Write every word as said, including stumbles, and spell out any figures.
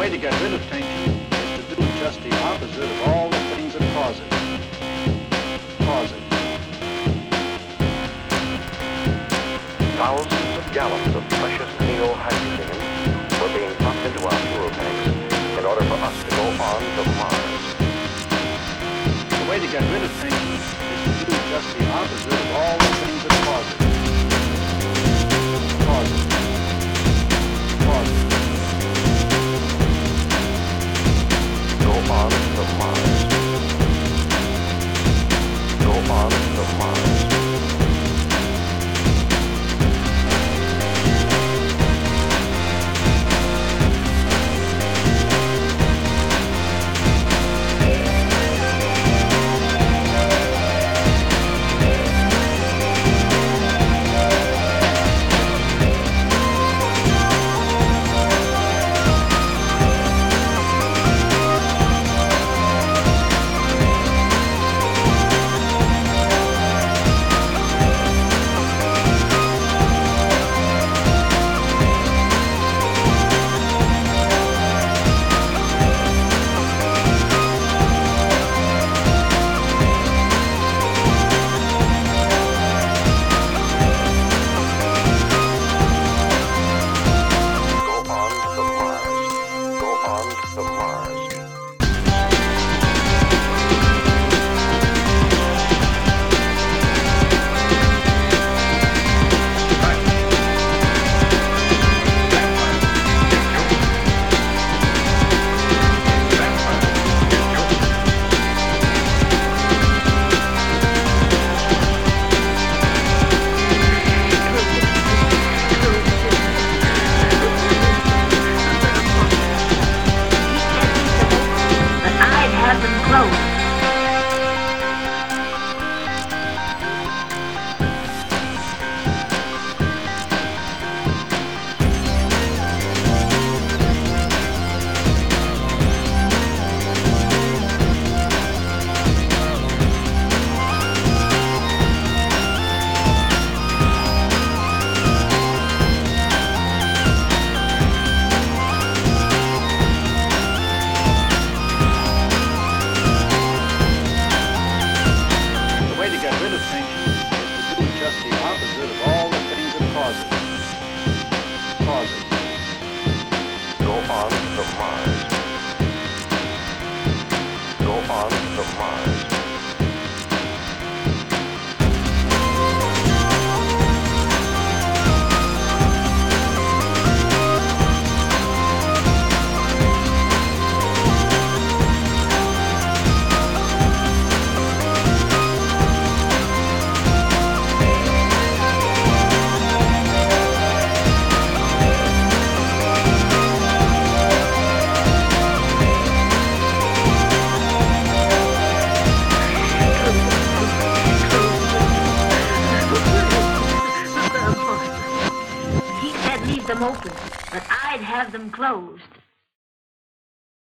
way to get rid of tension is to do just the opposite of all the things that cause it. Cause it. Thousands of gallons of precious neohydrogen were being pumped into our fuel tanks in order for us to go on to Mars. The way to get rid of tension is to do just the opposite of all the things that cause it. Cause it. Cause it. Go on to Mars. Go on to Mars. Them open, but I'd have them closed.